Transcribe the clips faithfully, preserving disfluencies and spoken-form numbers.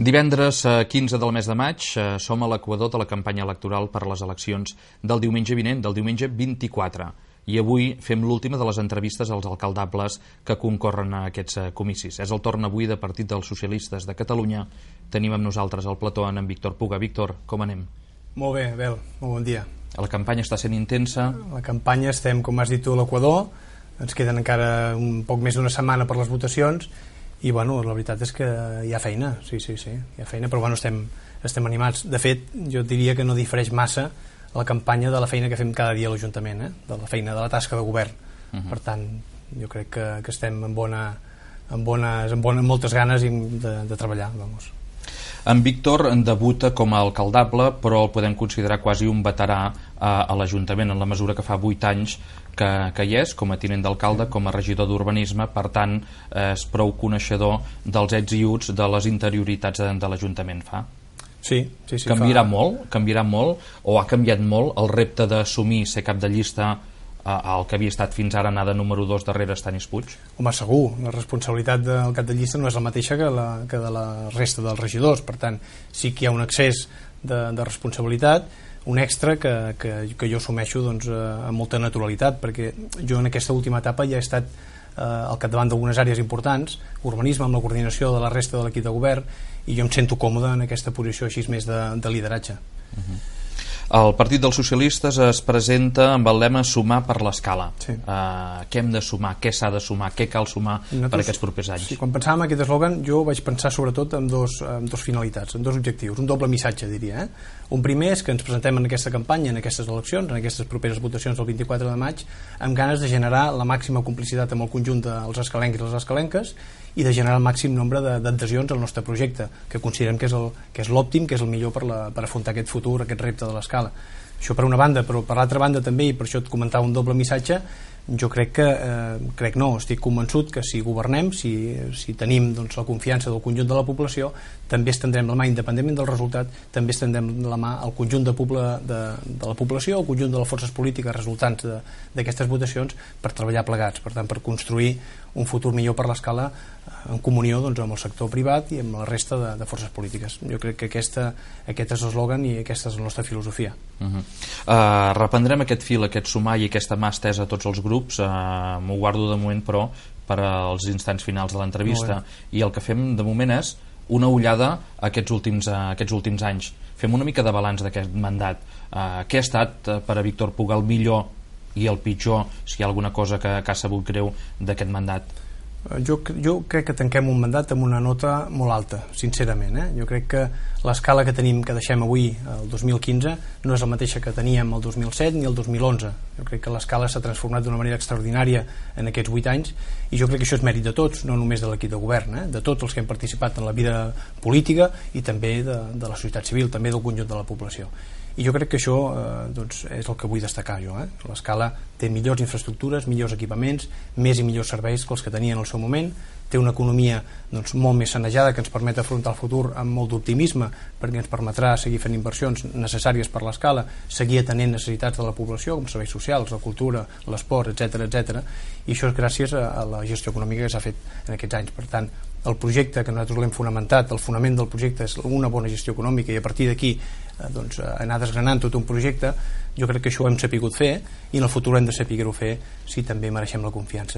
Divendres quinze del mes de maig som a l'equador de la campanya electoral per a les eleccions del diumenge vinent, del diumenge vint-i-quatre. I avui fem l'última de les entrevistes als alcaldables que concorren a aquests comicis. És el torn avui de Partit dels Socialistes de Catalunya. Tenim amb nosaltres al plató en Víctor Puga. Víctor, com anem? Molt bé, Abel, molt bon dia. La campanya està sent intensa. La campanya estem, com has dit tu, a l'equador. Ens queden encara un poc més d'una setmana per les votacions i bueno, la veritat és que hi ha feina, sí, sí, sí, hi ha feina, però bueno, estem, estem animats. De fet, jo diria que no difereix massa la campanya de la feina que fem cada dia a l'Ajuntament, eh? De la feina, de la tasca de govern. Uh -huh. Per tant, jo crec que, que estem amb, bona, amb, bones, amb, bones, amb moltes ganes de, de treballar. Vamos. En Víctor debuta com a alcaldable, però el podem considerar quasi un veterà a, a l'Ajuntament, en la mesura que fa vuit anys que, que hi és, com a tinent d'alcalde, com a regidor d'urbanisme, per tant és prou coneixedor dels ets i uts de les interioritats de, de l'Ajuntament. Fa? Sí, sí, sí. Canviarà fa... molt? Canviarà molt? O ha canviat molt el repte d'assumir ser cap de llista el que havia estat fins ara anar de número dos darrere Stanis Puig? Home, segur, la responsabilitat del cap de llista no és la mateixa que, la, que de la resta dels regidors, per tant sí que hi ha un excés de, de responsabilitat, un extra que, que, que jo assumeixo doncs, amb molta naturalitat, perquè jo en aquesta última etapa ja he estat eh, al capdavant d'algunes àrees importants, urbanisme, amb la coordinació de la resta de l'equip de govern, i jo em sento còmode en aquesta posició així més de, de lideratge. Uh-huh. El Partit dels Socialistes es presenta amb el lema sumar per l'escala. Sí. Uh, què hem de sumar? Què s'ha de sumar? Què cal sumar Nosaltres, per aquests propers anys? Sí, quan pensàvem en aquest eslògan jo vaig pensar sobretot en dos, en dos finalitats, en dos objectius, un doble missatge diria. Eh? Un primer és que ens presentem en aquesta campanya, en aquestes eleccions, en aquestes properes votacions del vint-i-quatre de maig, amb ganes de generar la màxima complicitat amb el conjunt dels escalencs i les escalenques i de generar el màxim nombre d'adhesions al nostre projecte, que considerem que és el, que és l'òptim, que és el millor per, la, per afrontar aquest futur, aquest repte de l'escala. Això per una banda, però per l'altra banda també, i per això et comentava un doble missatge, jo crec que, eh, crec no, estic convençut que si governem, si, si tenim doncs, la confiança del conjunt de la població, també estendrem la mà, independentment del resultat, també estendrem la mà al conjunt de, poble, de, de la població, al conjunt de les forces polítiques resultants d'aquestes votacions, per treballar plegats, per tant, per construir un futur millor per l'escala en comunió doncs, amb el sector privat i amb la resta de, de forces polítiques. Jo crec que aquesta, aquest és l'eslògan i aquesta és la nostra filosofia. Uh -huh. uh, reprendrem aquest fil, aquest sumar i aquesta mà estesa a tots els grups, uh, m'ho guardo de moment però per als instants finals de l'entrevista, i el que fem de moment és una ullada a aquests últims, a aquests últims anys. Fem una mica de balanç d'aquest mandat. Uh, què ha estat uh, per a Víctor Puga el millor i el pitjor, si hi ha alguna cosa que, que ha sabut greu d'aquest mandat? Jo, jo crec que tanquem un mandat amb una nota molt alta, sincerament. Eh? Jo crec que l'escala que tenim, que deixem avui, el dos mil quinze, no és la mateixa que teníem el dos mil set ni el dos mil onze. Jo crec que l'escala s'ha transformat d'una manera extraordinària en aquests vuit anys, i jo crec que això és mèrit de tots, no només de l'equip de govern, eh? De tots els que hem participat en la vida política i també de, de la societat civil, també del conjunt de la població. I jo crec que això eh, doncs, és el que vull destacar jo. Eh? L'escala té millors infraestructures, millors equipaments, més i millors serveis que els que tenia en el seu moment, té una economia doncs, molt més sanejada que ens permet afrontar el futur amb molt d'optimisme, perquè ens permetrà seguir fent inversions necessàries per l'escala, seguir atenent necessitats de la població com serveis socials, la cultura, l'esport, etcètera, etcètera. I això és gràcies a, a la gestió econòmica que s'ha fet en aquests anys. Per tant, el projecte que nosaltres l'hem fonamentat, el fonament del projecte és una bona gestió econòmica, i a partir d'aquí eh, doncs, anar desgranant tot un projecte. Jo crec que això ho hem sapigut fer i en el futur hem de saber-ho fer si també mereixem la confiança.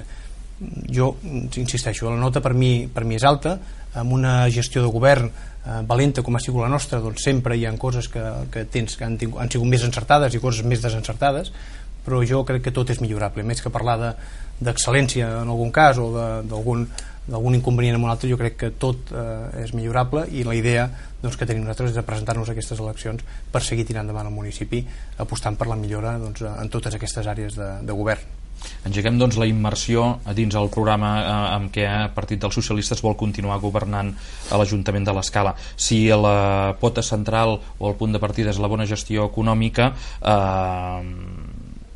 Jo insisteixo, la nota per mi, per mi és alta, amb una gestió de govern eh, valenta com ha sigut la nostra, doncs sempre hi ha coses que, que, tens, que han, tingut, han sigut més encertades i coses més desencertades, però jo crec que tot és millorable, més que parlar d'excel·lència en algun cas o d'algun d'algun inconvenient en un altre. Jo crec que tot eh, és millorable, i la idea doncs, que tenim nosaltres és de presentar-nos a aquestes eleccions per seguir tirant endavant el municipi, apostant per la millora doncs, en totes aquestes àrees de, de govern. Engeguem doncs la immersió a dins el programa eh, amb què el Partit dels Socialistes vol continuar governant a l'Ajuntament de l'Escala. Si la pota central o el punt de partida és la bona gestió econòmica, eh,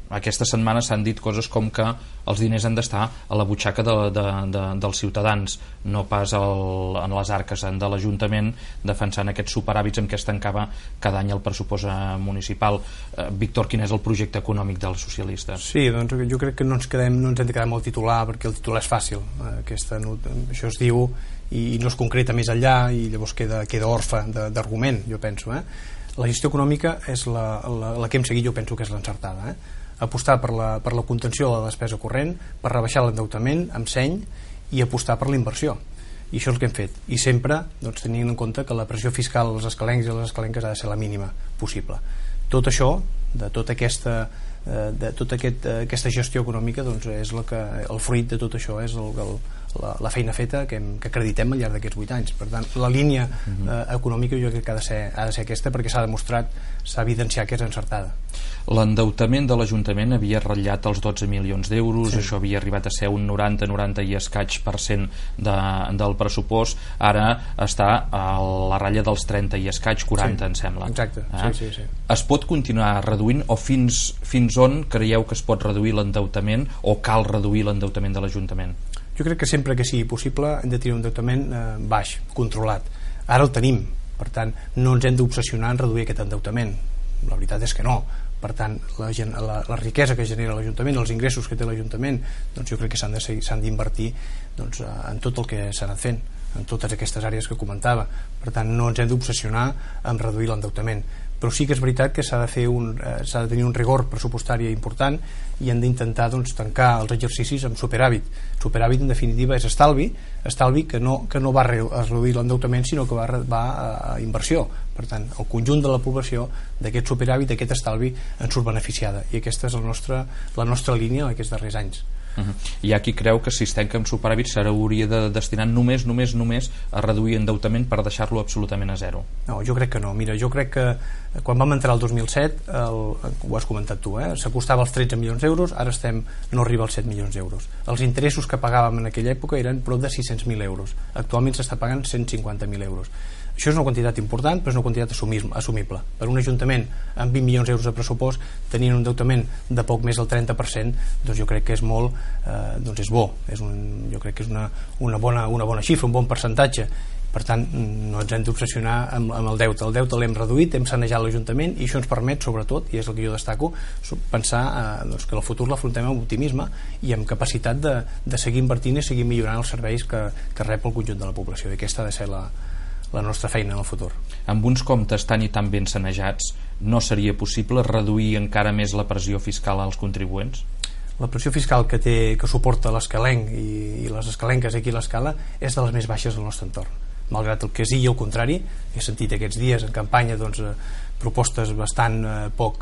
aquesta setmana s'han dit coses com que els diners han d'estar a la butxaca de, de, de, dels ciutadans, no pas al, en les arques de l'Ajuntament, defensant aquests superhàbits amb què es tancava cada any el pressupost municipal. eh, Víctor, quin és el projecte econòmic dels socialistes? Sí, doncs jo crec que no ens, quedem, no ens hem de quedar amb el titular, perquè el titular és fàcil. Aquesta, això es diu i no es concreta més enllà i llavors queda, queda orfe d'argument, jo penso. Eh? La gestió econòmica és la, la, la que hem seguit, jo penso que és l'encertada. Eh? Apostar per la, per la contenció de la despesa corrent, per rebaixar l'endeutament amb seny i apostar per la inversió. I això és el que hem fet. I sempre doncs, tenint en compte que la pressió fiscal als escalencs i a les escalenques ha de ser la mínima possible. Tot això, de tota aquesta, de tota aquest, aquesta gestió econòmica, doncs, és la que, el fruit de tot això és el, el, la, la feina feta que, hem, que acreditem al llarg d'aquests vuit anys. Per tant, la línia eh, econòmica jo crec que ha de ser, ha de ser aquesta, perquè s'ha demostrat, s'ha evidenciat que és encertada. L'endeutament de l'Ajuntament havia ratllat els dotze milions d'euros, sí. Això havia arribat a ser un noranta noranta i escaig per cent de, del pressupost, ara està a la ratlla dels trenta i escaig, quaranta, sí, em sembla. Exacte, eh? sí, sí, sí. Es pot continuar reduint o fins, fins on creieu que es pot reduir l'endeutament o cal reduir l'endeutament de l'Ajuntament? Jo crec que sempre que sigui possible hem de tenir un endeutament eh, baix, controlat. Ara el tenim, per tant no ens hem d'obsessionar en reduir aquest endeutament. La veritat és que no. Per tant, la, la, la riquesa que genera l'Ajuntament, els ingressos que té l'Ajuntament, doncs jo crec que s'han de, s'han d'invertir doncs, en tot el que s'ha anat fent, en totes aquestes àrees que comentava. Per tant, no ens hem d'obsessionar en reduir l'endeutament. Però sí que és veritat que s'ha de fer un, eh, s'ha de tenir un rigor pressupostari important i hem d'intentar doncs, tancar els exercicis amb superàvit. Superàvit, en definitiva, és estalvi, estalvi que no, que no va a reduir l'endeutament, sinó que va, va a inversió. Per tant, el conjunt de la població d'aquest superàvit, d'aquest estalvi, en surt beneficiada. I aquesta és el nostre, la nostra línia aquests darrers anys. Uh-huh. Hi ha qui creu que si es tanca amb superàvit s'hauria de destinar només, només, només a reduir endeutament per deixar-lo absolutament a zero. No, jo crec que no. Mira, jo crec que quan vam entrar el dos mil set, el, ho has comentat tu, eh? S'acostava als tretze milions d'euros, ara estem, no arriba als set milions d'euros. Els interessos que pagàvem en aquella època eren prop de sis-cents mil euros. Actualment s'està pagant cent cinquanta mil euros. Això és una quantitat important, però és una quantitat assumible. Per un ajuntament amb vint milions d'euros de pressupost, tenint un endeutament de poc més del trenta per cent, doncs jo crec que és molt, eh, doncs és bo. És un, jo crec que és una, una, bona, una bona xifra, un bon percentatge. Per tant, no ens hem d'obsessionar amb, amb el deute. El deute l'hem reduït, hem sanejat l'Ajuntament i això ens permet, sobretot, i és el que jo destaco, pensar eh, doncs, que el futur l'afrontem amb optimisme i amb capacitat de, de seguir invertint i seguir millorant els serveis que, que rep el conjunt de la població. I aquesta ha de ser la, la nostra feina en el futur. Amb uns comptes tan i tan ben sanejats, no seria possible reduir encara més la pressió fiscal als contribuents? La pressió fiscal que, té, que suporta l'escalenc i, i les escalenques aquí a l'escala és de les més baixes del nostre entorn. Malgrat el que sigui el contrari, he sentit aquests dies en campanya doncs, eh, propostes bastant eh, poc,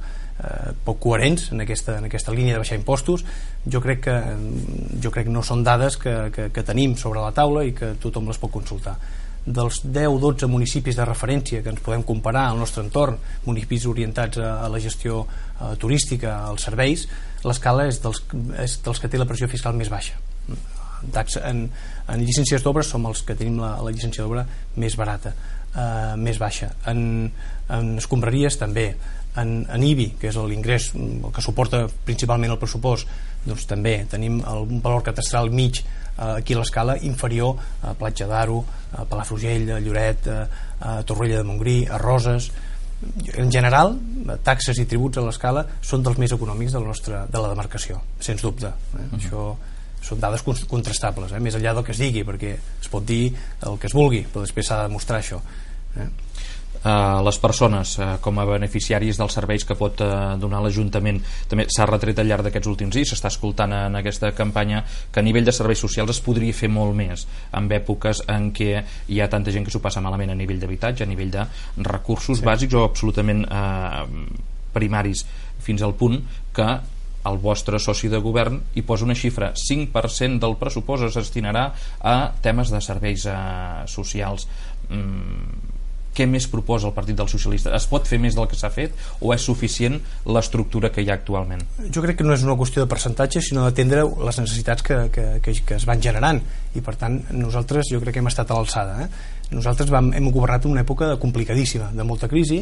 eh, poc coherents en aquesta, en aquesta línia de baixar impostos. Jo crec que, jo crec que no són dades que, que, que tenim sobre la taula i que tothom les pot consultar. Dels deu o dotze municipis de referència que ens podem comparar al nostre entorn, municipis orientats a, a la gestió a, turística, als serveis, l'escala és dels, és dels que té la pressió fiscal més baixa. En, en llicències d'obres som els que tenim la, la llicència d'obra més barata, eh, més baixa. En, en escombraries també. En, en I B I, que és l'ingrés que suporta principalment el pressupost, doncs també tenim el, un valor catastral mig eh, aquí a l'escala inferior a Platja d'Aro, a Palafrugell, a Lloret, a, a Torroella de Montgrí, a Roses. En general, taxes i tributs a l'escala són dels més econòmics de la, nostra, de la demarcació, sens dubte. Eh? Uh-huh. Això són dades contrastables, eh? Més enllà del que es digui, perquè es pot dir el que es vulgui, però després s'ha de demostrar això. Eh? Uh, les persones uh, com a beneficiaris dels serveis que pot uh, donar l'Ajuntament també s'ha retret al llarg d'aquests últims dies, s'està escoltant en aquesta campanya que a nivell de serveis socials es podria fer molt més en èpoques en què hi ha tanta gent que s'ho passa malament a nivell d'habitatge, a nivell de recursos sí. bàsics o absolutament uh, primaris, fins al punt que el vostre soci de govern hi posa una xifra, cinc per cent del pressupost es destinarà a temes de serveis uh, socials. mm, Què més proposa el Partit dels Socialistes? Es pot fer més del que s'ha fet o és suficient l'estructura que hi ha actualment? Jo crec que no és una qüestió de percentatge, sinó d'atendre les necessitats que, que, que, que es van generant i per tant nosaltres jo crec que hem estat a l'alçada. Eh? Nosaltres vam, hem governat en una època complicadíssima, de molta crisi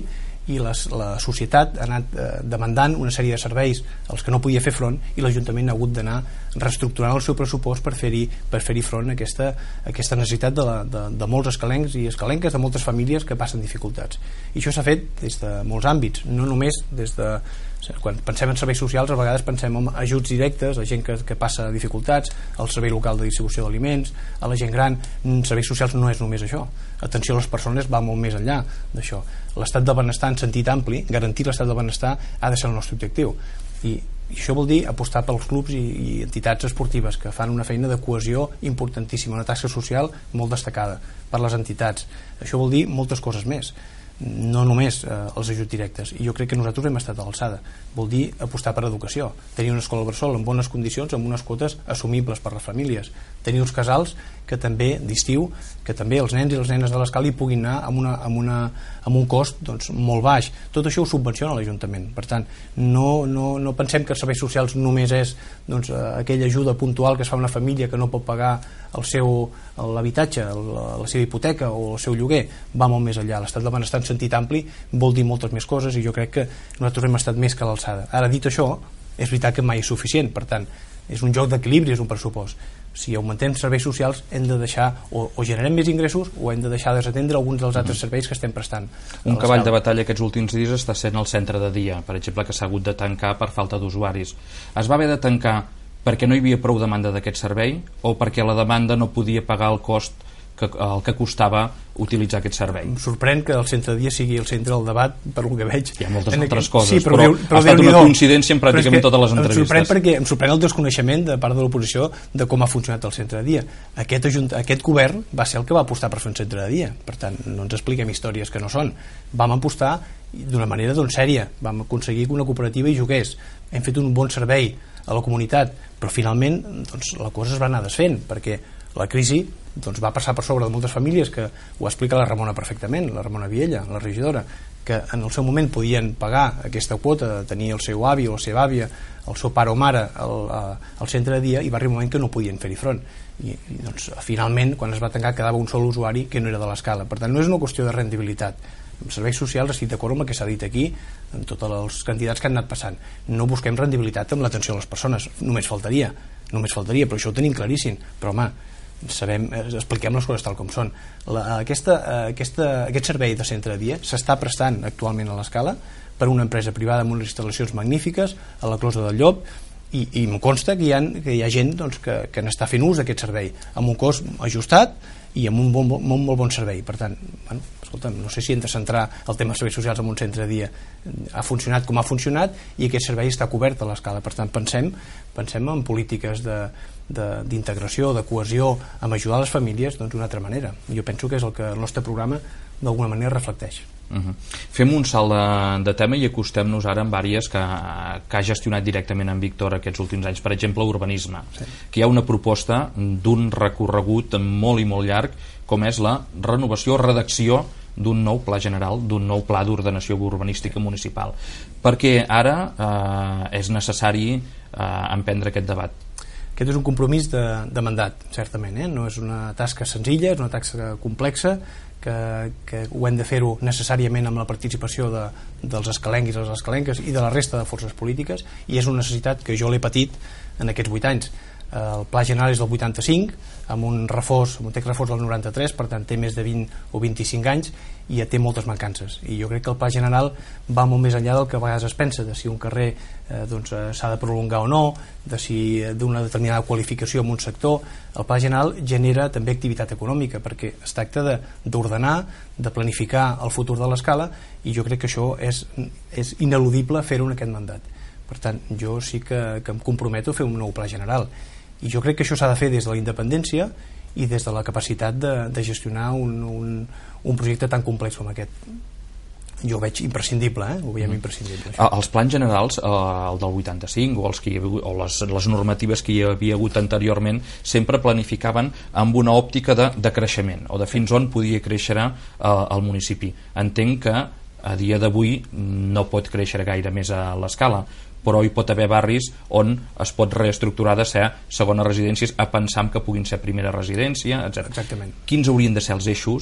i les, la societat ha anat eh, demandant una sèrie de serveis als que no podia fer front, i l'Ajuntament ha hagut d'anar reestructurant el seu pressupost per fer-hi per fer-hi front a aquesta, a aquesta necessitat de, la, de, de molts escalencs i escalenques, de moltes famílies que passen dificultats. I això s'ha fet des de molts àmbits, no només des de... Quan pensem en serveis socials, a vegades pensem en ajuts directes a gent que, que passa dificultats, al servei local de distribució d'aliments, a la gent gran. Serveis socials no és només això. Atenció a les persones va molt més enllà d'això. L'estat del benestar en sentit ampli, garantir l'estat del benestar ha de ser el nostre objectiu. I, i això vol dir apostar pels clubs i, i entitats esportives que fan una feina de cohesió importantíssima, una tasca social molt destacada per les entitats. Això vol dir moltes coses més, no només eh, els ajuts directes, i jo crec que nosaltres hem estat a l'alçada. Vol dir apostar per educació, tenir una escola bressol en bones condicions, amb unes quotes assumibles per les famílies, tenir uns casals que també d'estiu, que també els nens i les nenes de l'escala hi puguin anar amb, una, amb, una, amb un cost doncs, molt baix. Tot això ho subvenciona l'Ajuntament. Per tant, no, no, no pensem que els serveis socials només és doncs, aquella ajuda puntual que es fa a una família que no pot pagar el seu l'habitatge, la, la seva hipoteca o el seu lloguer. Va molt més enllà. L'estat del benestar en sentit ampli vol dir moltes més coses, i jo crec que nosaltres hem estat més que a l'alçada. Ara, dit això, és veritat que mai és suficient. Per tant, és un joc d'equilibri, és un pressupost. Si augmentem serveis socials hem de deixar o, o generem més ingressos o hem de deixar desatendre alguns dels altres serveis que estem prestant. Un cavall de batalla aquests últims dies està sent el centre de dia, per exemple, que s'ha hagut de tancar per falta d'usuaris. Es va haver de tancar perquè no hi havia prou demanda d'aquest servei o perquè la demanda no podia pagar el cost que, el que costava utilitzar aquest servei? Em sorprèn que el centre de dia sigui el centre del debat, per el que veig. Hi ha moltes en altres coses, sí, però, però, però ha estat una coincidència en pràcticament totes les entrevistes. Em sorprèn perquè em sorprèn el desconeixement de part de l'oposició de com ha funcionat el centre de dia. Aquest, ajunt, aquest govern va ser el que va apostar per fer un centre de dia. Per tant, no ens expliquem històries que no són. Vam apostar d'una manera doncs, sèria. Vam aconseguir que una cooperativa hi jugués. Hem fet un bon servei a la comunitat, però finalment doncs, la cosa es va anar desfent, perquè la crisi doncs, va passar per sobre de moltes famílies, que ho explica la Ramona perfectament, la Ramona Viella, la regidora, que en el seu moment podien pagar aquesta quota de tenir el seu avi o la seva àvia, el seu pare o mare al, al centre de dia, i va arribar un moment que no podien fer-hi front. I, i doncs, finalment, quan es va tancar, quedava un sol usuari que no era de l'escala. Per tant, no és una qüestió de rendibilitat. En serveis socials estic d'acord amb el que s'ha dit aquí, en tots els candidats que han anat passant. No busquem rendibilitat amb l'atenció a les persones, només faltaria, només faltaria, però això ho tenim claríssim. Però home, sabem, expliquem les coses tal com són. La, aquesta, aquesta, aquest servei de centre de dia s'està prestant actualment a l'escala per una empresa privada amb unes instal·lacions magnífiques a la Closa del Llop, i, i em consta que hi ha, que hi ha gent doncs, que, que n'està fent ús d'aquest servei amb un cost ajustat i amb un bon, molt, molt bon servei. Per tant, bueno, escolta'm, no sé si hem de centrar el tema de serveis socials en un centre de dia. Ha funcionat com ha funcionat i aquest servei està cobert a l'escala. Per tant, pensem, pensem en polítiques de, de, d'integració, de cohesió, amb ajudar les famílies doncs, d'una altra manera. Jo penso que és el que el nostre programa d'alguna manera reflecteix. Uh-huh. Fem un salt de, de tema i acostem-nos ara amb àrees que, que ha gestionat directament en Víctor aquests últims anys, per exemple urbanisme, sí. Que hi ha una proposta d'un recorregut molt i molt llarg com és la renovació o redacció d'un nou pla general, d'un nou pla d'ordenació urbanística municipal, perquè ara eh, és necessari eh, emprendre aquest debat. Aquest és un compromís de, de mandat, certament, eh? No és una tasca senzilla, és una tasca complexa, que, que ho hem de fer-ho necessàriament amb la participació de, dels escalencs i les escalenques i de la resta de forces polítiques, i és una necessitat que jo l'he patit en aquests vuit anys. El pla general és del vuitanta-cinc, amb un reforç, amb un text reforç del noranta-tres, per tant té més de vint o vint-i-cinc anys i ja té moltes mancances, i jo crec que el pla general va molt més enllà del que a vegades es pensa, de si un carrer eh, doncs, s'ha de prolongar o no, de si d'una determinada qualificació en un sector. El pla general genera també activitat econòmica, perquè es tracta de, d'ordenar, de planificar el futur de l'escala, i jo crec que això és, és ineludible fer-ho en aquest mandat. Per tant, jo sí que, que em comprometo a fer un nou pla general, i jo crec que això s'ha de fer des de la independència i des de la capacitat de, de gestionar un, un, un projecte tan complex com aquest. Jo ho veig imprescindible, eh? Ho veiem mm. imprescindible. Això. Els plans generals, eh, el del vuitanta-cinc o, els que hi havia, o les, les normatives que hi havia hagut anteriorment, sempre planificaven amb una òptica de, de creixement, o de fins on podia créixer eh, el municipi. Entenc que a dia d'avui no pot créixer gaire més a l'escala, però hi pot haver barris on es pot reestructurar de ser segones residències a pensar que puguin ser primera residència, etcètera. Exactament. Quins haurien de ser els eixos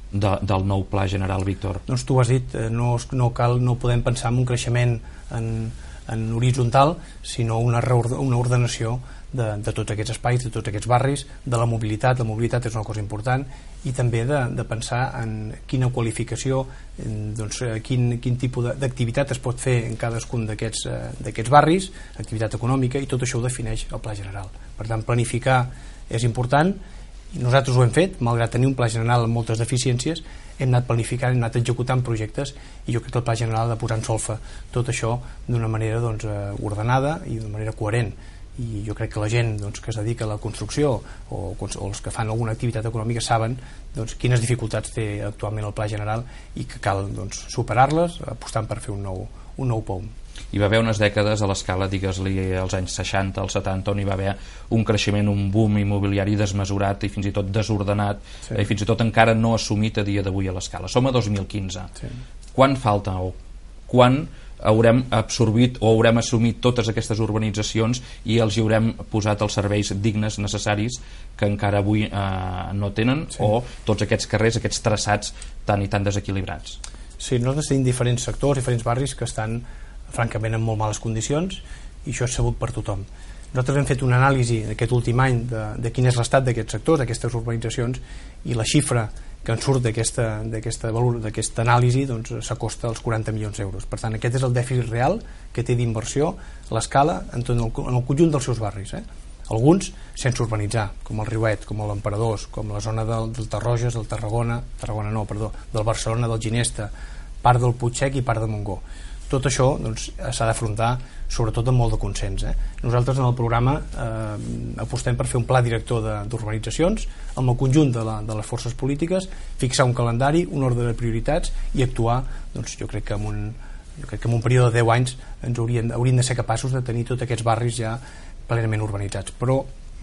de, del nou pla general, Víctor? Doncs tu has dit, no, no, cal, no podem pensar en un creixement en, en horitzontal, sinó una, una ordenació de, de tots aquests espais, de tots aquests barris, de la mobilitat. La mobilitat és una cosa important, i també de, de pensar en quina qualificació, en, doncs, quin, quin tipus d'activitat es pot fer en cadascun d'aquests d'aquests barris, activitat econòmica, i tot això ho defineix el pla general. Per tant, planificar és important, i nosaltres ho hem fet, malgrat tenir un pla general amb moltes deficiències. Hem anat planificant, hem anat executant projectes, i jo crec que el pla general ha de posar en solfa tot això d'una manera doncs, ordenada i d'una manera coherent. I jo crec que la gent doncs, que es dedica a la construcció o, o els que fan alguna activitat econòmica saben doncs, quines dificultats té actualment el pla general i que cal doncs, superar-les apostant per fer un nou, un nou POUM. Hi va haver unes dècades a l'escala, digues-li, als anys seixanta, als setanta, on hi va haver un creixement, un boom immobiliari desmesurat i fins i tot desordenat, sí. i fins i tot encara no assumit a dia d'avui a l'escala. Som a dos mil quinze. Sí. Quan falta o quan haurem absorbit o haurem assumit totes aquestes urbanitzacions i els hi haurem posat els serveis dignes necessaris que encara avui eh, no tenen, sí. o tots aquests carrers, aquests traçats tan i tan desequilibrats? Sí, nosaltres tenim diferents sectors, diferents barris que estan francament en molt males condicions, i això és sabut per tothom. Nosaltres hem fet una anàlisi aquest últim any de, de quin és l'estat d'aquests sectors, d'aquestes urbanitzacions, i la xifra que en surt d'aquesta d'aquesta anàlisi doncs, s'acosta als quaranta milions d'euros. Per tant, aquest és el dèficit real que té d'inversió l'escala en, tot el, en el conjunt dels seus barris. Eh? Alguns sense urbanitzar, com el Riuet, com l'Emperadors, com la zona del, del Tarroges, del Tarragona, Tarragona no, perdó, del Barcelona, del Ginesta, part del Puigsec i part de Montgó. Tot això doncs, s'ha d'afrontar sobretot amb molt de consens. Eh? Nosaltres en el programa eh, apostem per fer un pla director d'urbanitzacions amb el conjunt de, la, de les forces polítiques, fixar un calendari, un ordre de prioritats i actuar, doncs, jo crec que en un, jo crec que en un període de deu anys ens haurien, haurien de ser capaços de tenir tots aquests barris ja plenament urbanitzats. Però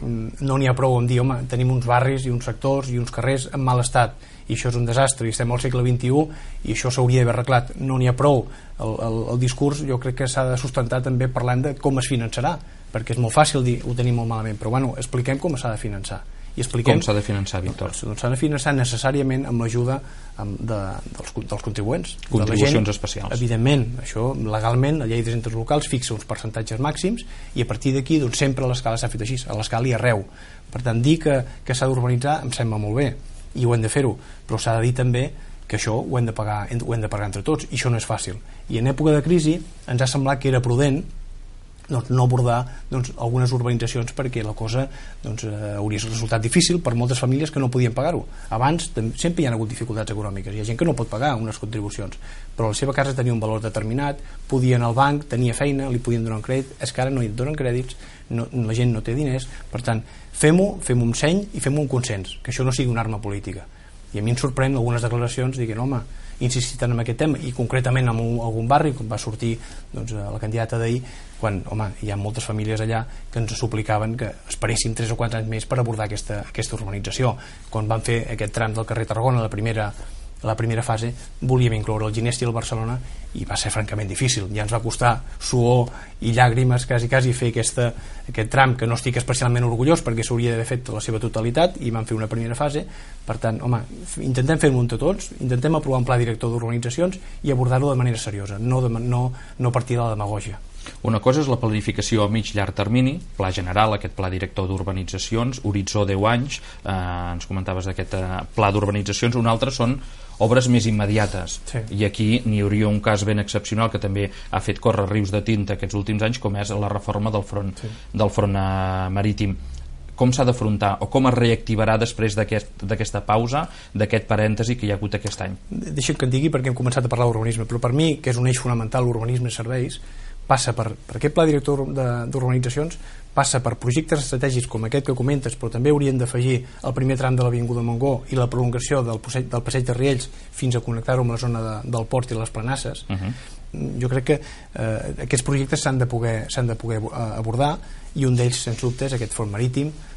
no n'hi ha prou en dir, home, tenim uns barris i uns sectors i uns carrers en mal estat i això és un desastre i estem al segle vint-i-u i això s'hauria d'haver arreglat. No n'hi ha prou. El, el, el discurs jo crec que s'ha de sustentar també parlant de com es finançarà, perquè és molt fàcil dir ho tenim molt malament, però bueno, expliquem com s'ha de finançar. I expliquem, com s'ha de finançar, Víctor? Doncs s'ha de finançar necessàriament amb l'ajuda de, dels, dels contribuents. Contribucions de gent, especials. Evidentment, això legalment, la llei dels ens locals fixa uns percentatges màxims i a partir d'aquí doncs, sempre l'escala s'ha fet així, a l'escala i arreu. Per tant, dir que, que s'ha d'urbanitzar em sembla molt bé i ho hem de fer-ho, però s'ha de dir també que això ho hem de pagar, ho hem de pagar entre tots i això no és fàcil. I en època de crisi ens ha semblat que era prudent doncs, no abordar doncs, algunes urbanitzacions perquè la cosa doncs, eh, hauria resultat difícil per moltes famílies que no podien pagar-ho. Abans sempre hi ha hagut dificultats econòmiques, hi ha gent que no pot pagar unes contribucions, però la seva casa tenia un valor determinat, podia anar al banc, tenia feina, li podien donar un crèdit, és que ara no hi donen crèdits, no, la gent no té diners, per tant fem-ho, fem un seny i fem un consens, que això no sigui una arma política. I a mi em sorprèn algunes declaracions dient, home, insistir en aquest tema i concretament en un, algun barri com va sortir doncs, la candidata d'ahir, quan home, hi ha moltes famílies allà que ens suplicaven que esperéssim tres o quatre anys més per abordar aquesta, aquesta urbanització. Quan van fer aquest tram del carrer Tarragona, la primera la primera fase volíem incloure el Ginesta i el Barcelona i va ser francament difícil, ja ens va costar suor i llàgrimes quasi quasi fer aquesta, aquest tram que no estic especialment orgullós perquè s'hauria d'haver fet la seva totalitat i vam fer una primera fase. Per tant, home, intentem fer-ho entre tots, intentem aprovar un pla director d'urbanitzacions i abordar-ho de manera seriosa, no, de, no, no partir de la demagògia. Una cosa és la planificació a mig llarg termini, pla general, aquest pla director d'urbanitzacions, horitzó deu anys, eh, ens comentaves d'aquest eh, pla d'urbanitzacions. Una altra són obres més immediates, sí. I aquí n'hi hauria un cas ben excepcional que també ha fet córrer rius de tinta aquests últims anys, com és la reforma del front, sí. del front eh, marítim. Com s'ha d'afrontar o com es reactivarà després d'aquesta aquest, pausa, d'aquest parèntesi que hi ha hagut aquest any? Deixa'm que et digui perquè hem començat a parlar d'urbanisme, però per mi, que és un eix fonamental l'urbanisme i serveis, passa per, per aquest pla director d'urbanitzacions, passa per projectes estratègics com aquest que comentes, però també haurien d'afegir el primer tram de l'Avinguda Montgó i la prolongació del passeig, del passeig de Riells fins a connectar-ho amb la zona de, del port i les Planasses. Uh-huh. Jo crec que eh, aquests projectes s'han de poder, s'han de poder abordar i un d'ells, sens dubte, és aquest front marítim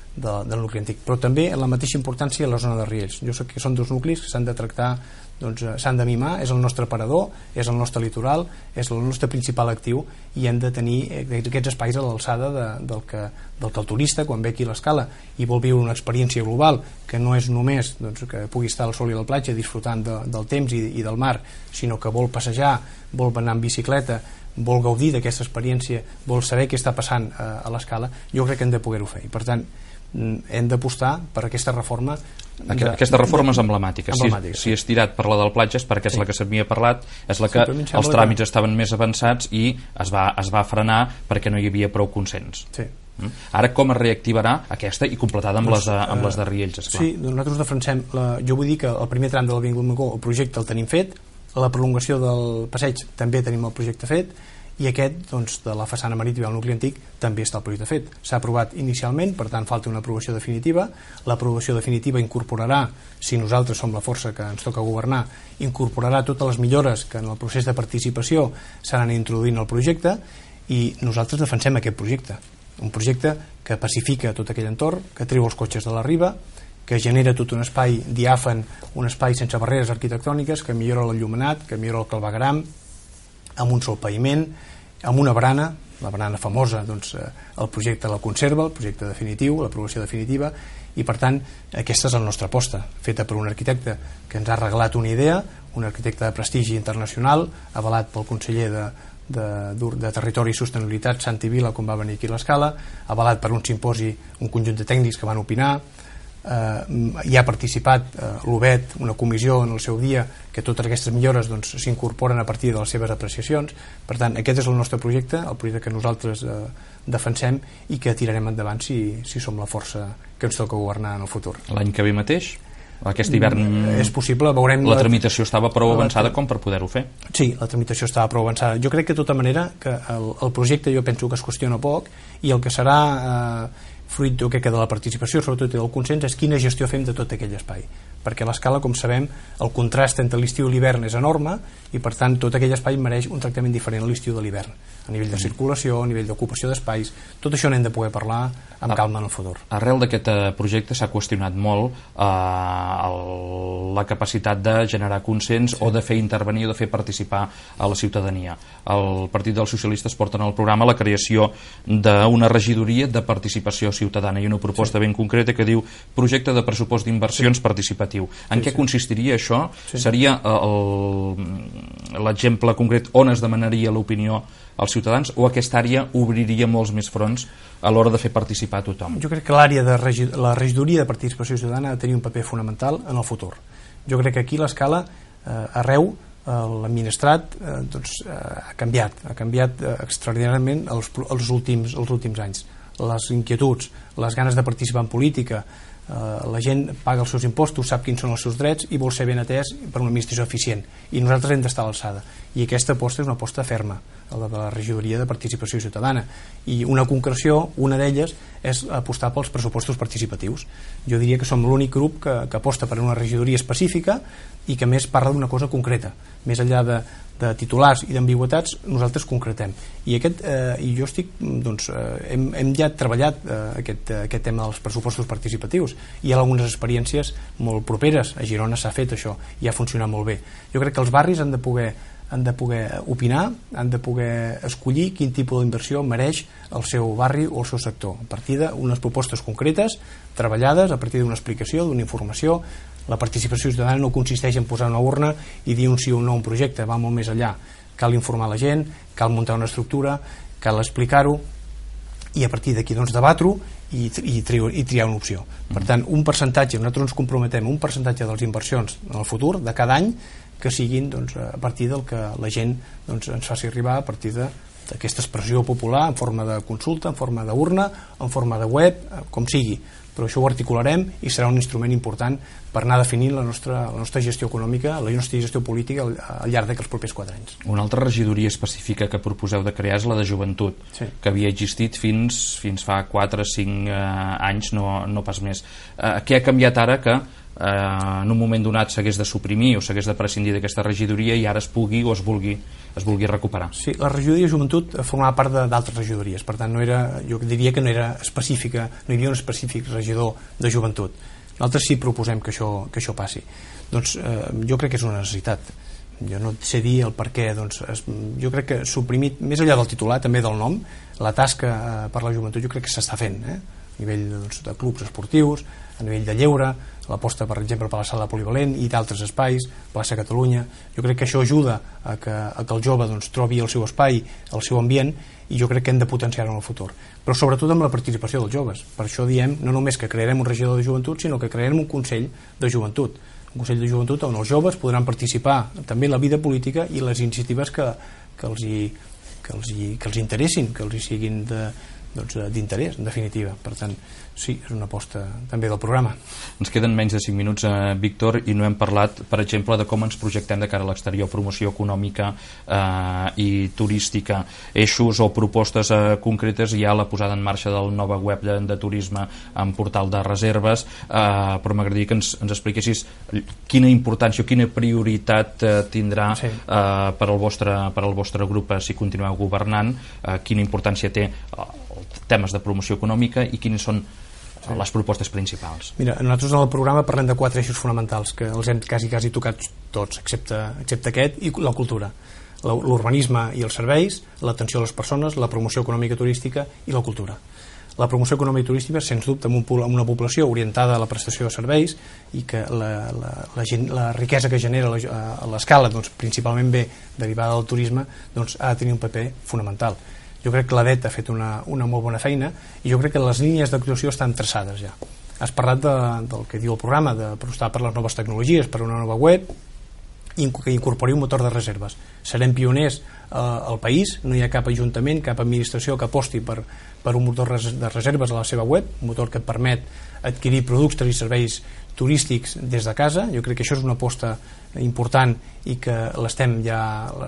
de, del nucli antic, però també la mateixa importància a la zona de Riells. Jo sé que són dos nuclis que s'han de tractar, doncs s'han de mimar, és el nostre aparador, és el nostre litoral, és el nostre principal actiu, i hem de tenir aquests espais a l'alçada de, del, que, del que el turista, quan ve aquí a l'Escala i vol viure una experiència global, que no és només doncs, que pugui estar al sol i a la platja disfrutant de, del temps i, i del mar, sinó que vol passejar, vol anar en bicicleta, vol gaudir d'aquesta experiència, vol saber què està passant a, a l'Escala, jo crec que hem de poder-ho fer, i per tant hem d'apostar per aquesta reforma. Aquesta, aquesta reforma és emblemàtica, emblemàtica si, sí. si és tirat per la del platges, perquè és sí. la que s'havia parlat, és la que sí, els tràmits que... estaven més avançats i es va, es va frenar perquè no hi havia prou consens. Sí. Ara com es reactivarà aquesta i completada amb, doncs, les, de, amb les de Riells, esclar. Sí, doncs nosaltres defensem la, jo vull dir que el primer tram de l'Avinguda Montgó, el projecte el tenim fet, la prolongació del passeig també tenim el projecte fet, i aquest, doncs, de la façana marítima al nucli antic també està el projecte fet. S'ha aprovat inicialment, per tant falta una aprovació definitiva. L'aprovació definitiva incorporarà, si nosaltres som la força que ens toca governar, incorporarà totes les millores que en el procés de participació s'han introduint al projecte, i nosaltres defensem aquest projecte. Un projecte que pacifica tot aquell entorn, que treu els cotxes de la riba, que genera tot un espai diàfan, un espai sense barreres arquitectòniques, que millora l'enllumenat, que millora el clavegueram, amb un sol paviment, amb una barana, la barana famosa, doncs, el projecte la conserva, el projecte definitiu, l'aprovació definitiva, i per tant aquesta és la nostra aposta, feta per un arquitecte que ens ha regalat una idea, un arquitecte de prestigi internacional, avalat pel conseller de, de, de Territori i Sostenibilitat, Santi Vila, quan va venir aquí a l'Escala, avalat per un simposi, un conjunt de tècnics que van opinar. Uh, hi ha participat uh, l'U B E T, una comissió en el seu dia, que totes aquestes millores doncs, s'incorporen a partir de les seves apreciacions. Per tant, aquest és el nostre projecte, el projecte que nosaltres uh, defensem i que tirarem endavant si, si som la força que ens toca governar en el futur. L'any que ve mateix? Aquest hivern mm, és possible, veurem. La tramitació estava prou avançada com per poder-ho fer? Sí, la tramitació estava prou avançada. Jo crec que de tota manera que el, el projecte jo penso que es qüestiona poc, i el que serà eh, fruit jo crec que de la participació, sobretot del consens, és quina gestió fem de tot aquell espai, perquè a l'Escala, com sabem, el contrast entre l'estiu i l'hivern és enorme, i per tant tot aquell espai mereix un tractament diferent a l'estiu de l'hivern, a nivell de circulació, a nivell d'ocupació d'espais. Tot això n'hem de poder parlar amb calma en el futur. Arrel d'aquest projecte s'ha qüestionat molt eh, el, la capacitat de generar consens, sí. o de fer intervenir o de fer participar a la ciutadania. El Partit dels Socialistes porten al programa la creació d'una regidoria de participació ciutadana i una proposta sí. ben concreta que diu projecte de pressupost d'inversions sí. participatiu. En sí, què sí. consistiria això? Sí. Seria l'exemple concret on es demanaria l'opinió als ciutadans, o aquesta àrea obriria molts més fronts a l'hora de fer participar a tothom? Jo crec que l'àrea de regi la regidoria de participació ciutadana ha de tenir un paper fonamental en el futur. Jo crec que aquí l'Escala, eh, arreu, eh, l'administrat eh, doncs, eh, ha canviat, ha canviat eh, extraordinàriament els, els, últims, els últims anys. Les inquietuds, les ganes de participar en política, Uh, la gent paga els seus impostos, sap quins són els seus drets i vol ser ben atès per una administració eficient, i nosaltres hem d'estar a l'alçada, i aquesta aposta és una aposta ferma, la de la regidoria de participació ciutadana, i una concreció, una d'elles és apostar pels pressupostos participatius. Jo diria que som l'únic grup que, que aposta per una regidoria específica i que més parla d'una cosa concreta, més enllà de, de titulars i d'ambigüetats, nosaltres concretem, i, aquest, eh, i jo estic doncs, eh, hem, hem ja treballat eh, aquest, eh, aquest tema dels pressupostos participatius. Hi ha algunes experiències molt properes, a Girona s'ha fet això i ha funcionat molt bé. Jo crec que els barris han de poder, han de poder opinar, han de poder escollir quin tipus d'inversió mereix el seu barri o el seu sector, a partir d'unes propostes concretes, treballades, a partir d'una explicació, d'una informació. La participació ciutadana no consisteix en posar una urna i dir un sí o un no a un projecte, va molt més enllà. Cal informar la gent, cal muntar una estructura, cal explicar-ho, i a partir d'aquí doncs debatro i, i, triar, i triar una opció. Per tant, un percentatge, nosaltres ens comprometem un percentatge de les inversions en el futur de cada any que siguin doncs, a partir del que la gent doncs, ens faci arribar a partir d'aquesta expressió popular en forma de consulta, en forma d'urna, en forma de web, com sigui, però això ho articularem i serà un instrument important per anar definint la nostra, la nostra gestió econòmica, la nostra gestió política al, al llarg d'aquests propers quatre anys. Una altra regidoria específica que proposeu de crear és la de joventut, sí. que havia existit fins, fins fa quatre o cinc eh, anys, no, no pas més. Eh, què ha canviat ara que eh, en un moment donat s'hagués de suprimir o s'hagués de prescindir d'aquesta regidoria i ara es pugui o es vulgui, es vulgui recuperar. Sí, la regidoria de joventut formava part d'altres regidories, per tant no era, jo diria que no era específica, no hi havia un específic regidor de joventut. Nosaltres sí proposem que això, que això passi. Doncs eh, jo crec que és una necessitat. Jo no sé dir el per què, doncs, es, jo crec que suprimit, més enllà del titular, també del nom, la tasca eh, per la joventut jo crec que s'està fent, eh? A nivell doncs, de clubs esportius, a nivell de lleure, l'aposta per exemple per la sala polivalent i d'altres espais, plaça Catalunya. Jo crec que això ajuda a que, a que el jove doncs, trobi el seu espai, el seu ambient, i jo crec que hem de potenciar-ho en el futur, però sobretot amb la participació dels joves. Per això diem no només que crearem un regidor de joventut, sinó que crearem un consell de joventut, un consell de joventut on els joves podran participar també en la vida política i les iniciatives que, que, els, hi, que, els, hi, que els interessin, que els hi siguin de, doncs, d'interès, en definitiva. Per tant, sí, és una aposta també del programa. Ens queden menys de cinc minuts, eh, Víctor, i no hem parlat, per exemple, de com ens projectem de cara a l'exterior, promoció econòmica eh, i turística, eixos o propostes eh, concretes. Hi ha la posada en marxa del nova web de, de turisme en portal de reserves, eh, però m'agradaria que ens, ens expliquessis quina importància o quina prioritat eh, tindrà sí. eh, per, al vostre, per al vostre grup eh, si continueu governant, eh, quina importància té eh, temes de promoció econòmica i quines són sí. les propostes principals. Mira, nosaltres en el programa parlem de quatre eixos fonamentals que els hem quasi, quasi tocat tots, excepte, excepte aquest, i la cultura. L'urbanisme i els serveis, l'atenció a les persones, la promoció econòmica turística i la cultura. La promoció econòmica turística, sens dubte, amb, un, amb una població orientada a la prestació de serveis i que la, la, la, la riquesa que genera a l'escala, doncs, principalment bé derivada del turisme, doncs, ha de tenir un paper fonamental. Jo crec que l'A D E T ha fet una, una molt bona feina i jo crec que les línies d'actuació estan traçades ja. Has parlat de, del que diu el programa, d'apostar per les noves tecnologies, per una nova web i que incorpori un motor de reserves. Serem pioners eh, al país, no hi ha cap ajuntament, cap administració que aposti per, per un motor de reserves a la seva web, un motor que et permet adquirir productes i serveis turístics des de casa. Jo crec que això és una aposta important i que l'estem ja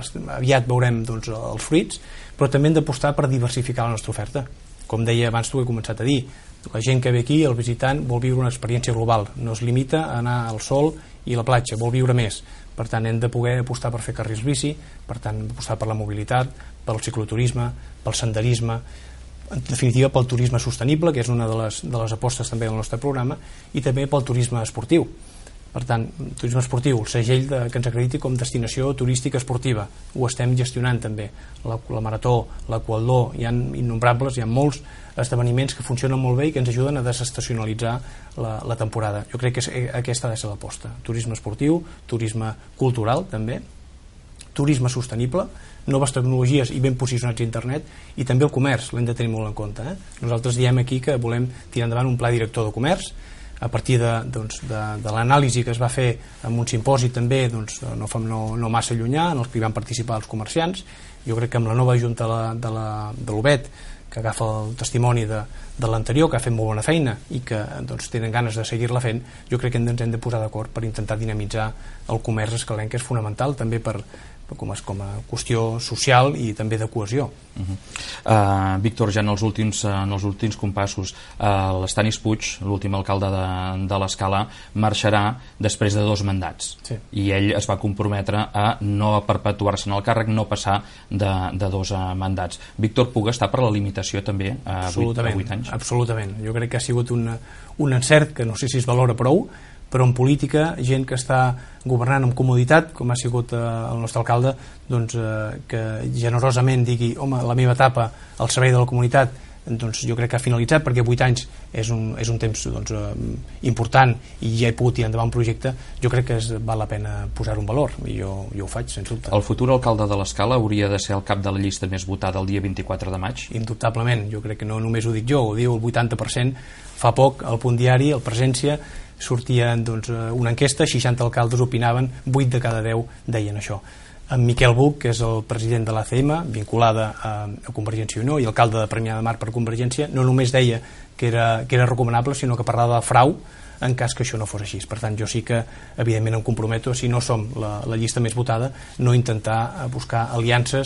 aviat veurem doncs, els fruits, però també hem d'apostar per diversificar la nostra oferta. Com deia abans, tu he començat a dir, la gent que ve aquí, el visitant, vol viure una experiència global, no es limita a anar al sol i la platja, vol viure més. Per tant, hem de poder apostar per fer carrils bici, per tant, apostar per la mobilitat, pel cicloturisme, pel senderisme, en definitiva pel turisme sostenible, que és una de les, de les apostes també del nostre programa, i també pel turisme esportiu. Per tant, turisme esportiu, el segell de, que ens acrediti com destinació turística esportiva, ho estem gestionant també, la, la Marató, l'Aqualdó, hi ha innombrables, hi ha molts esdeveniments que funcionen molt bé i que ens ajuden a desestacionalitzar la, la temporada. Jo crec que és, aquesta ha de ser l'aposta. Turisme esportiu, turisme cultural també, turisme sostenible, noves tecnologies i ben posicionats a internet, i també el comerç, l'hem de tenir molt en compte. Eh? Nosaltres diem aquí que volem tirar endavant un pla director de comerç a partir de, doncs, de, de l'anàlisi que es va fer en un simposi també doncs, no, no, no massa llunyà, en els que hi van participar els comerciants. Jo crec que amb la nova junta de l'U B E T, que agafa el testimoni de, de l'anterior, que ha fet molt bona feina i que doncs, tenen ganes de seguir-la fent, jo crec que ens hem de posar d'acord per intentar dinamitzar el comerç escalenc, que és fonamental també per, com a, com a qüestió social i també de cohesió. Uh -huh. uh, Víctor, ja en els últims, uh, en els últims compassos, uh, l'Estanis Puig, l'últim alcalde de, de l'Escala, marxarà després de dos mandats, sí. I ell es va comprometre a no perpetuar-se en el càrrec, no passar de, de dos uh, mandats. Víctor, puc estar per la limitació també a vuit anys? Absolutament, jo crec que ha sigut una, un encert que no sé si es valora prou, però en política, gent que està governant amb comoditat, com ha sigut eh, el nostre alcalde, doncs, eh, que generosament digui, home, la meva etapa al servei de la comunitat, doncs jo crec que ha finalitzat, perquè vuit anys és un, és un temps doncs, eh, important i ja he pogut tirar endavant un projecte. Jo crec que és, val la pena posar-ho en valor i jo, jo ho faig, sens dubte. El futur alcalde de l'Escala hauria de ser el cap de la llista més votada el dia vint-i-quatre de maig? Indubtablement, jo crec que no només ho dic jo, ho diu el vuitanta per cent. Fa poc, al Punt Diari, al Presència, sortia doncs, una enquesta, seixanta alcaldes opinaven, vuit de cada deu deien això. En Miquel Buch, que és el president de l'A C M, vinculada a, a Convergència i Unió i alcalde de Premià de Mar per Convergència, no només deia que era, que era recomanable, sinó que parlava de frau en cas que això no fos així. Per tant, jo sí que evidentment em comprometo, si no som la, la llista més votada, no intentar buscar aliances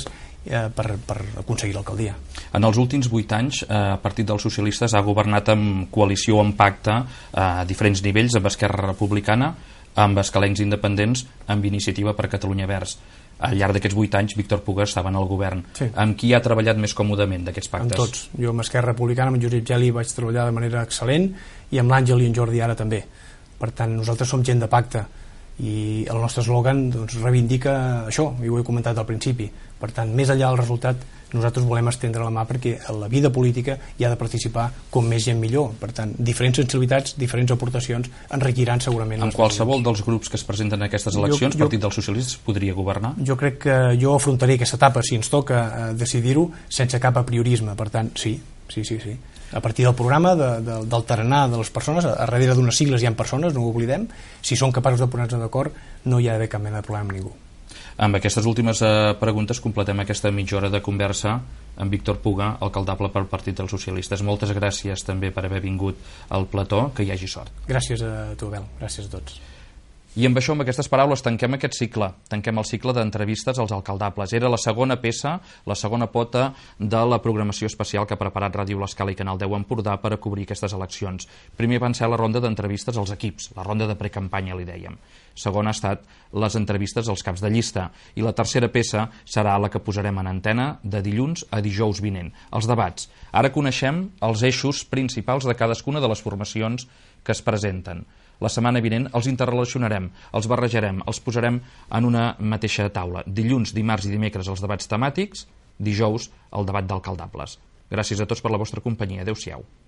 eh, per, per aconseguir l'alcaldia. En els últims vuit anys, eh, el Partit dels Socialistes ha governat amb coalició o en pacte a diferents nivells, amb Esquerra Republicana, amb escalencs independents, amb Iniciativa per Catalunya Verds. Al llarg d'aquests vuit anys, Víctor Puga estava en el govern. Sí. Amb qui ha treballat més còmodament d'aquests pactes? Amb tots. Jo amb Esquerra Republicana, amb Josep Geli vaig treballar de manera excel·lent, i amb l'Àngel i en Jordi ara també. Per tant, nosaltres som gent de pacte, i el nostre eslògan doncs, reivindica això, i ho he comentat al principi. Per tant, més enllà del resultat, nosaltres volem estendre la mà perquè a la vida política hi ha de participar com més gent millor. Per tant, diferents sensibilitats, diferents aportacions enriquiran segurament... En qualsevol dels grups que es presenten en aquestes eleccions, el Partit dels Socialistes podria governar? Jo crec que jo afrontaré aquesta etapa, si ens toca eh, decidir-ho, sense cap apriorisme. Per tant, sí, sí, sí, sí. A partir del programa, de, de, del tarannà de les persones, a darrere d'unes sigles hi ha persones, no ho oblidem, si són capaços de posar-nos d'acord, no hi ha d'haver cap mena de problema amb ningú. Amb aquestes últimes eh, preguntes completem aquesta mitja hora de conversa amb Víctor Puga, alcaldable pel Partit dels Socialistes. Moltes gràcies també per haver vingut al plató, que hi hagi sort. Gràcies a tu, Abel, gràcies a tots. I amb això, amb aquestes paraules, tanquem aquest cicle. Tanquem el cicle d'entrevistes als alcaldables. Era la segona peça, la segona pota de la programació especial que ha preparat Ràdio L'Escala i Canal deu Empordà per a cobrir aquestes eleccions. Primer van ser la ronda d'entrevistes als equips, la ronda de precampanya, li dèiem. Segona ha estat les entrevistes als caps de llista. I la tercera peça serà la que posarem en antena de dilluns a dijous vinent, els debats. Ara coneixem els eixos principals de cadascuna de les formacions que es presenten. La setmana vinent els interrelacionarem, els barrejarem, els posarem en una mateixa taula. Dilluns, dimarts i dimecres els debats temàtics, dijous el debat d'alcaldables. Gràcies a tots per la vostra companyia. Adéu-siau.